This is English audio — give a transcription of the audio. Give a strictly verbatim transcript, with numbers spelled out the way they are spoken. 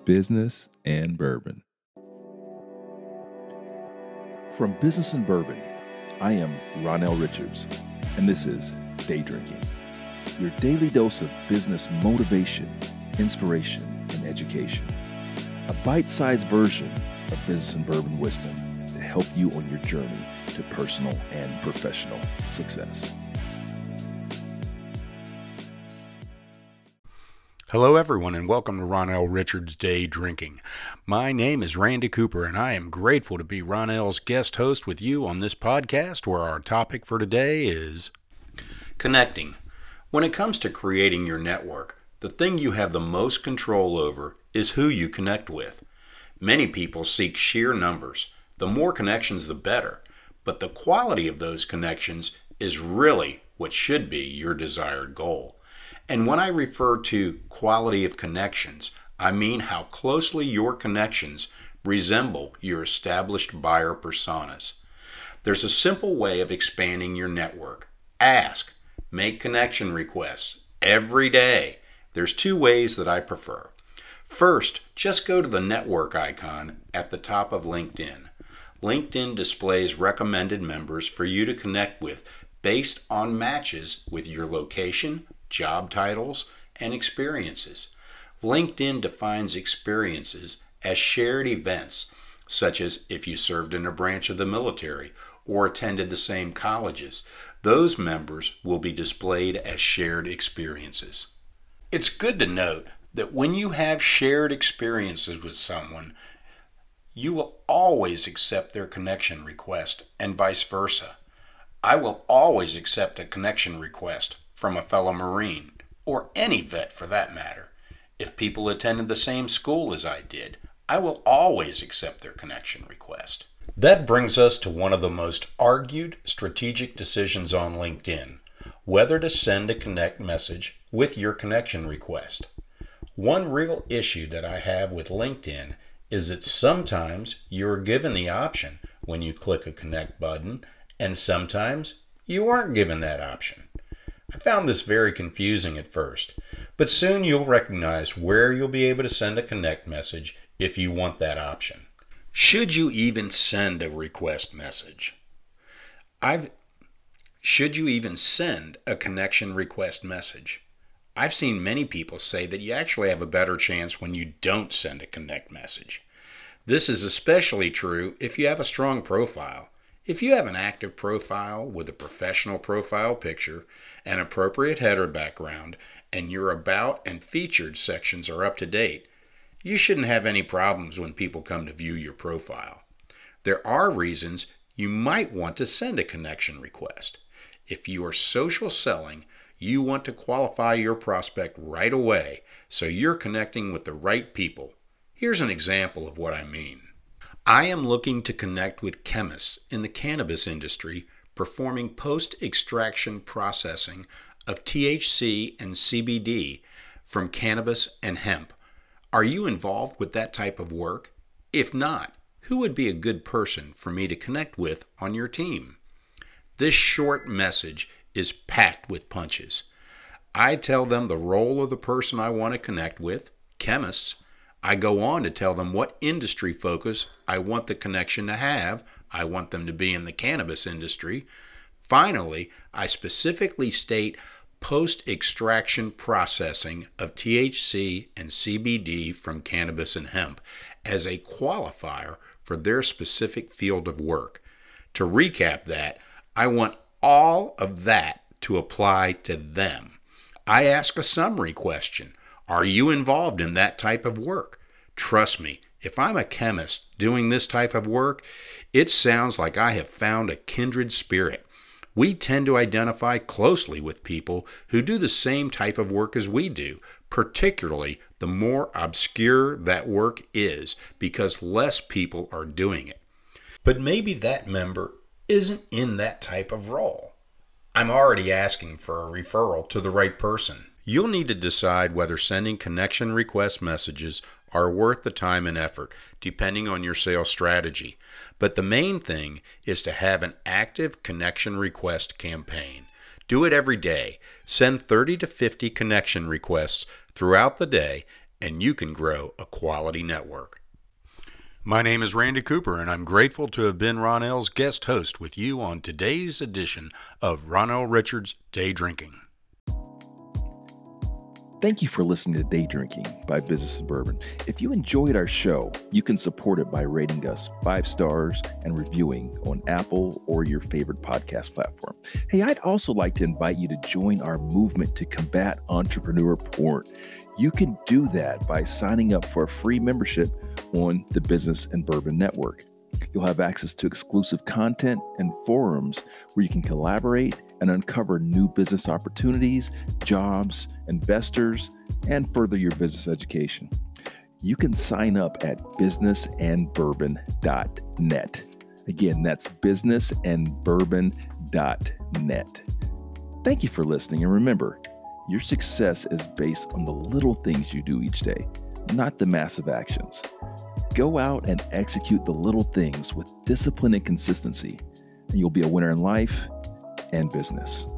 Business and Bourbon. From Business and Bourbon, I am Ronell Richards, and this is Day Drinking, your daily dose of business motivation, inspiration, and education. A bite-sized version of Business and Bourbon wisdom to help you on your journey to personal and professional success. Hello everyone and welcome to Ronell Richards Day Drinking. My name is Randy Cooper and I am grateful to be Ronell's guest host with you on this podcast where our topic for today is connecting. When it comes to creating your network, the thing you have the most control over is who you connect with. Many people seek sheer numbers. The more connections the better, but the quality of those connections is really what should be your desired goal. And when I refer to quality of connections, I mean how closely your connections resemble your established buyer personas. There's a simple way of expanding your network. Ask, make connection requests every day. There's two ways that I prefer. First, just go to the network icon at the top of LinkedIn. LinkedIn displays recommended members for you to connect with based on matches with your location, job titles, and experiences. LinkedIn defines experiences as shared events, such as if you served in a branch of the military or attended the same colleges. Those members will be displayed as shared experiences. It's good to note that when you have shared experiences with someone, you will always accept their connection request and vice versa. I will always accept a connection request from a fellow Marine, or any vet for that matter. If people attended the same school as I did, I will always accept their connection request. That brings us to one of the most argued strategic decisions on LinkedIn, whether to send a connect message with your connection request. One real issue that I have with LinkedIn is that sometimes you're given the option when you click a connect button, and sometimes you aren't given that option. I found this very confusing at first, but soon you'll recognize where you'll be able to send a connect message if you want that option. Should you even send a request message? I've should you even send a connection request message? I've seen many people say that you actually have a better chance when you don't send a connect message. This is especially true if you have a strong profile. If you have an active profile with a professional profile picture, an appropriate header background, and your about and featured sections are up to date, you shouldn't have any problems when people come to view your profile. There are reasons you might want to send a connection request. If you are social selling, you want to qualify your prospect right away so you're connecting with the right people. Here's an example of what I mean. I am looking to connect with chemists in the cannabis industry performing post-extraction processing of T H C and C B D from cannabis and hemp. Are you involved with that type of work? If not, who would be a good person for me to connect with on your team? This short message is packed with punches. I tell them the role of the person I want to connect with, chemists. I go on to tell them what industry focus I want the connection to have. I want them to be in the cannabis industry. Finally, I specifically state post-extraction processing of T H C and C B D from cannabis and hemp as a qualifier for their specific field of work. To recap that, I want all of that to apply to them. I ask a summary question. Are you involved in that type of work? Trust me, if I'm a chemist doing this type of work, it sounds like I have found a kindred spirit. We tend to identify closely with people who do the same type of work as we do, particularly the more obscure that work is, because less people are doing it. But maybe that member isn't in that type of role. I'm already asking for a referral to the right person. You'll need to decide whether sending connection request messages are worth the time and effort, depending on your sales strategy. But the main thing is to have an active connection request campaign. Do it every day. Send thirty to fifty connection requests throughout the day and you can grow a quality network. My name is Randy Cooper, and I'm grateful to have been Ronell's guest host with you on today's edition of Ronell Richards Day Drinking. Thank you for listening to Day Drinking by Business and Bourbon. If you enjoyed our show, you can support it by rating us five stars and reviewing on Apple or your favorite podcast platform. Hey, I'd also like to invite you to join our movement to combat entrepreneur porn. You can do that by signing up for a free membership on the Business and Bourbon Network. You'll have access to exclusive content and forums where you can collaborate and uncover new business opportunities, jobs, investors, and further your business education. You can sign up at business and bourbon dot net. Again, that's business and bourbon dot net. Thank you for listening, and remember, your success is based on the little things you do each day, not the massive actions. Go out and execute the little things with discipline and consistency, and you'll be a winner in life and business.